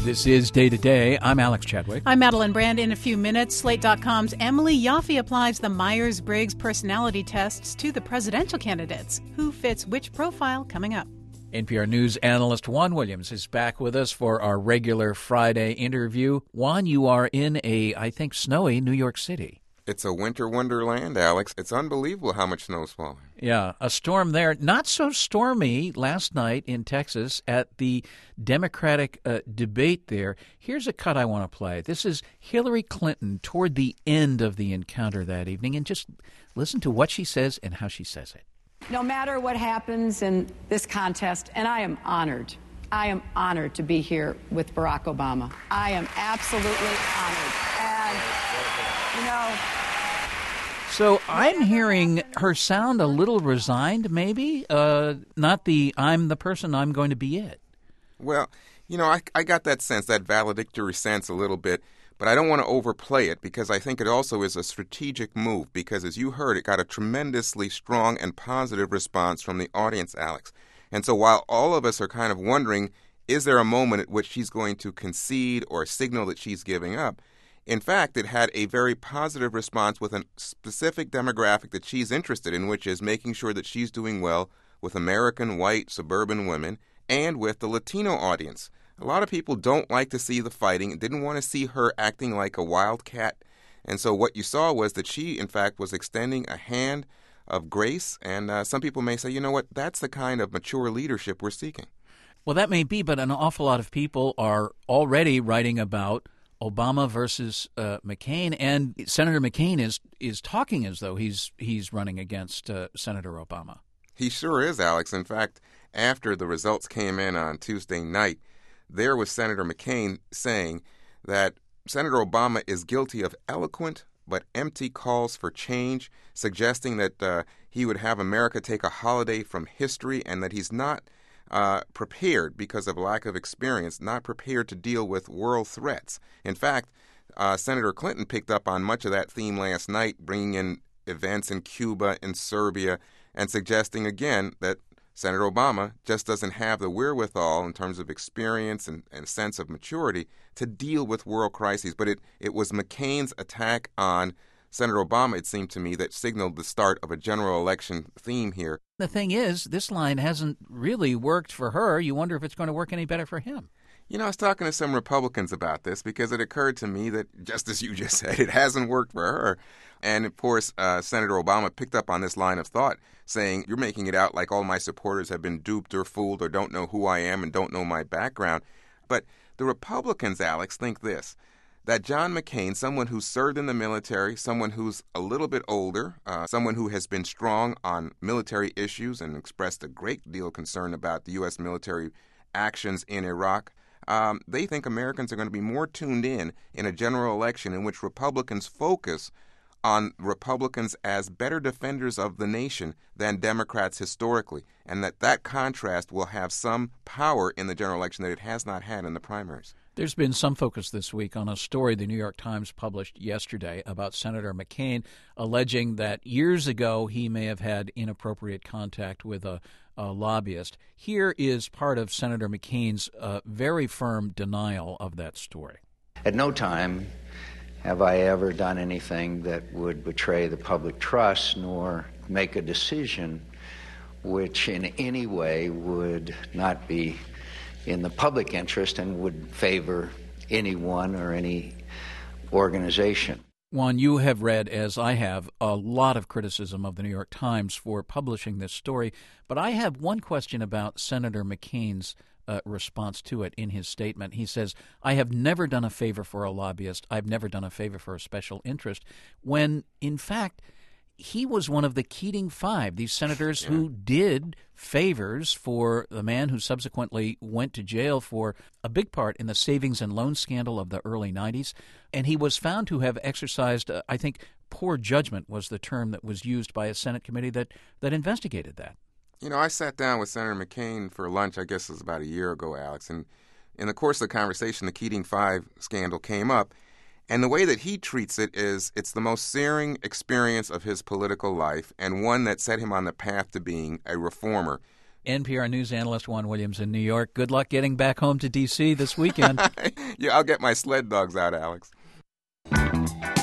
This is Day to Day. I'm Alex Chadwick. I'm Madeline Brand. In a few minutes, Slate.com's Emily Yoffe applies the Myers-Briggs personality tests to the presidential candidates. Who fits which profile coming up? NPR News analyst Juan Williams is back with us for our regular Friday interview. Juan, you are in a, I think, snowy New York City. It's a winter wonderland, Alex. It's unbelievable how much snow's falling. Yeah, a storm there. Not so stormy last night in Texas at the Democratic debate there. Here's a cut I want to play. This is Hillary Clinton toward the end of the encounter that evening, and just listen to what she says and how she says it. No matter what happens in this contest, and I am honored to be here with Barack Obama. I am absolutely honored. And, So I'm hearing her sound a little resigned, maybe? Not the, I'm the person, I'm going to be it. Well, I got that sense, that valedictory sense a little bit, but I don't want to overplay it because I think it also is a strategic move because, as you heard, it got a tremendously strong and positive response from the audience, Alex. And so while all of us are kind of wondering, is there a moment at which she's going to concede or signal that she's giving up? In fact, it had a very positive response with a specific demographic that she's interested in, which is making sure that she's doing well with American white suburban women and with the Latino audience. A lot of people don't like to see the fighting, didn't want to see her acting like a wildcat. And so what you saw was that she, in fact, was extending a hand of grace. And some people may say, you know what, that's the kind of mature leadership we're seeking. Well, that may be, but an awful lot of people are already writing about Obama versus McCain, and Senator McCain is talking as though he's running against Senator Obama. He sure is, Alex. In fact, after the results came in on Tuesday night, there was Senator McCain saying that Senator Obama is guilty of eloquent but empty calls for change, suggesting that he would have America take a holiday from history and that he's not prepared because of lack of experience, not prepared to deal with world threats. In fact, Senator Clinton picked up on much of that theme last night, bringing in events in Cuba and Serbia and suggesting again that Senator Obama just doesn't have the wherewithal in terms of experience and sense of maturity to deal with world crises. But it was McCain's attack on Senator Obama, it seemed to me, that signaled the start of a general election theme here. The thing is, this line hasn't really worked for her. You wonder if it's going to work any better for him. I was talking to some Republicans about this because it occurred to me that, just as you just said, it hasn't worked for her. And, of course, Senator Obama picked up on this line of thought, saying, you're making it out like all my supporters have been duped or fooled or don't know who I am and don't know my background. But the Republicans, Alex, think this, that John McCain, someone who served in the military, someone who's a little bit older, someone who has been strong on military issues and expressed a great deal of concern about the U.S. military actions in Iraq, they think Americans are going to be more tuned in a general election in which Republicans focus on Republicans as better defenders of the nation than Democrats historically, and that contrast will have some power in the general election that it has not had in the primaries. There's been some focus this week on a story the New York Times published yesterday about Senator McCain, alleging that years ago he may have had inappropriate contact with a lobbyist. Here is part of Senator McCain's very firm denial of that story. At no time have I ever done anything that would betray the public trust nor make a decision which in any way would not be in the public interest and would favor anyone or any organization. Juan, you have read, as I have, a lot of criticism of the New York Times for publishing this story, but I have one question about Senator McCain's response to it in his statement. He says, I have never done a favor for a lobbyist. I've never done a favor for a special interest, when, in fact, he was one of the Keating Five, these senators who did favors for the man who subsequently went to jail for a big part in the savings and loan scandal of the early 90s. And he was found to have exercised, I think, poor judgment was the term that was used by a Senate committee that investigated that. I sat down with Senator McCain for lunch, I guess it was about a year ago, Alex, and in the course of the conversation, the Keating Five scandal came up. And the way that he treats it is it's the most searing experience of his political life and one that set him on the path to being a reformer. NPR news analyst Juan Williams in New York. Good luck getting back home to D.C. this weekend. Yeah, I'll get my sled dogs out, Alex.